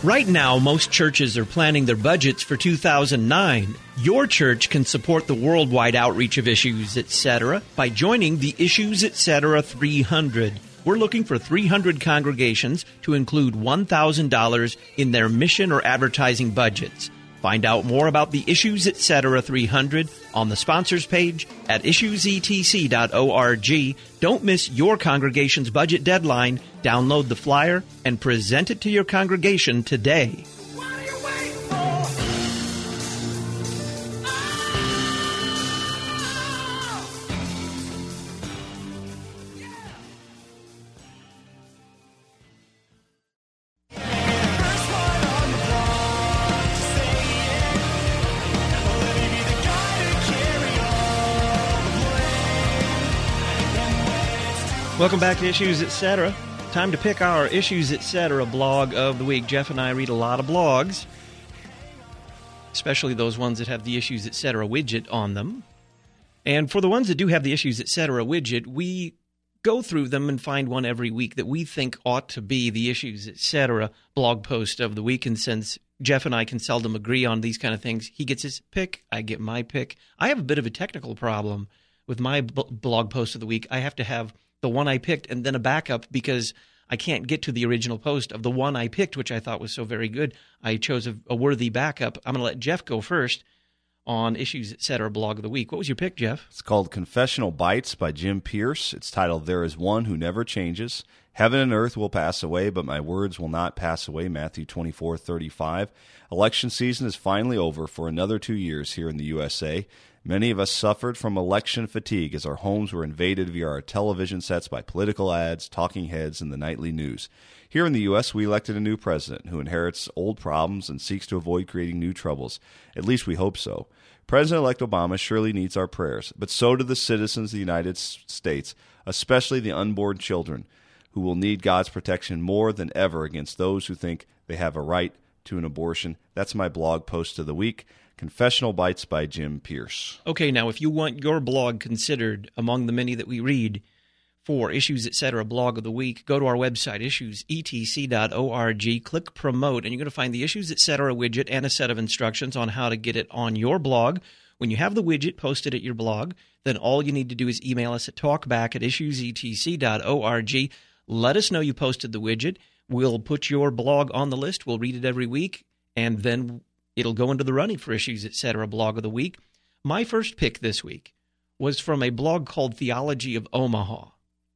Right now, most churches are planning their budgets for 2009. Your church can support the worldwide outreach of Issues Etc. by joining the Issues Etc. 300. We're looking for 300 congregations to include $1,000 in their mission or advertising budgets. Find out more about the Issues Etc. 300 on the sponsors page at issuesetc.org. Don't miss your congregation's budget deadline. Download the flyer and present it to your congregation today. What are you waiting for? Welcome back to Issues Etc. Time to pick our Issues Etc. blog of the week. Jeff and I read a lot of blogs, especially those ones that have the Issues Etc. widget on them. And for the ones that do have the Issues Etc. widget, we go through them and find one every week that we think ought to be the Issues Etc. blog post of the week. And since Jeff and I can seldom agree on these kind of things, he gets his pick, I get my pick. I have a bit of a technical problem with my blog post of the week. I have to have the one I picked and then a backup because I can't get to the original post of the one I picked, which I thought was so very good. I chose a worthy backup. I'm going to let Jeff go first on Issues Etc. blog of the week. What was your pick, Jeff? It's called Confessional Bites by Jim Pierce. It's titled, There is One Who Never Changes. Heaven and earth will pass away, but my words will not pass away, Matthew 24:35. Election season is finally over for another 2 years here in the USA. Many of us suffered from election fatigue as our homes were invaded via our television sets by political ads, talking heads, and the nightly news. Here in the U.S., we elected a new president who inherits old problems and seeks to avoid creating new troubles. At least we hope so. President-elect Obama surely needs our prayers, but so do the citizens of the United States, especially the unborn children, who will need God's protection more than ever against those who think they have a right to an abortion. That's my blog post of the week. Confessional Bites by Jim Pierce. Okay, now if you want your blog considered among the many that we read for Issues Etc. blog of the week, go to our website, issuesetc.org, click Promote, and you're going to find the Issues Etc. widget and a set of instructions on how to get it on your blog. When you have the widget posted at your blog, then all you need to do is email us at talkback@issuesetc.org. Let us know you posted the widget. We'll put your blog on the list. We'll read it every week, and then it'll go into the running for Issues Etc. blog of the week. My first pick this week was from a blog called Theology of Omaha.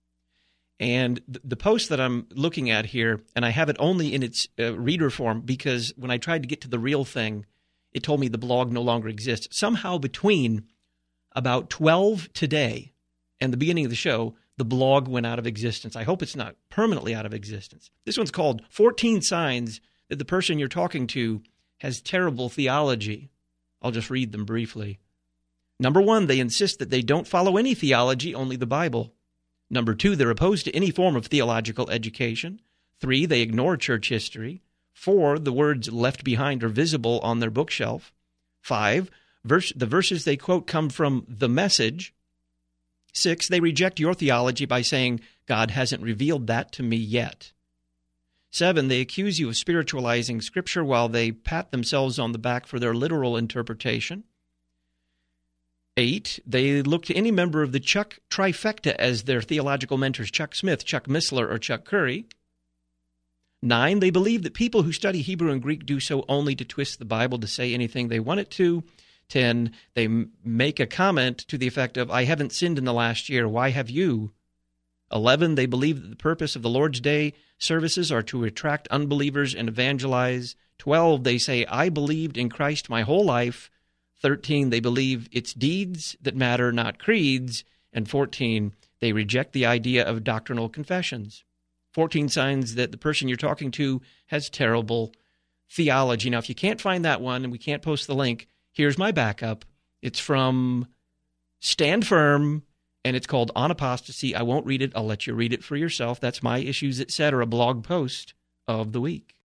And the post that I'm looking at here, and I have it only in its reader form because when I tried to get to the real thing, it told me the blog no longer exists. Somehow between about 12 today and the beginning of the show, the blog went out of existence. I hope it's not permanently out of existence. This one's called 14 Signs That the Person You're Talking to Has Terrible Theology. I'll just read them briefly. Number 1, they insist that they don't follow any theology, only the Bible. Number 2, they're opposed to any form of theological education. 3, they ignore church history. 4, the words left behind are visible on their bookshelf. 5, the verses they quote come from The Message. 6, they reject your theology by saying, God hasn't revealed that to me yet. 7, they accuse you of spiritualizing Scripture while they pat themselves on the back for their literal interpretation. 8, they look to any member of the Chuck trifecta as their theological mentors, Chuck Smith, Chuck Missler, or Chuck Curry. 9, they believe that people who study Hebrew and Greek do so only to twist the Bible to say anything they want it to. 10, they make a comment to the effect of, I haven't sinned in the last year, why have you? 11, they believe that the purpose of the Lord's Day services are to attract unbelievers and evangelize. 12, they say, I believed in Christ my whole life. 13, they believe it's deeds that matter, not creeds. And 14, they reject the idea of doctrinal confessions. 14 signs that the person you're talking to has terrible theology. Now, if you can't find that one and we can't post the link, here's my backup. It's from Stand Firm, and it's called On Apostasy. I won't read it. I'll let you read it for yourself. That's my Issues Etc. blog post of the week.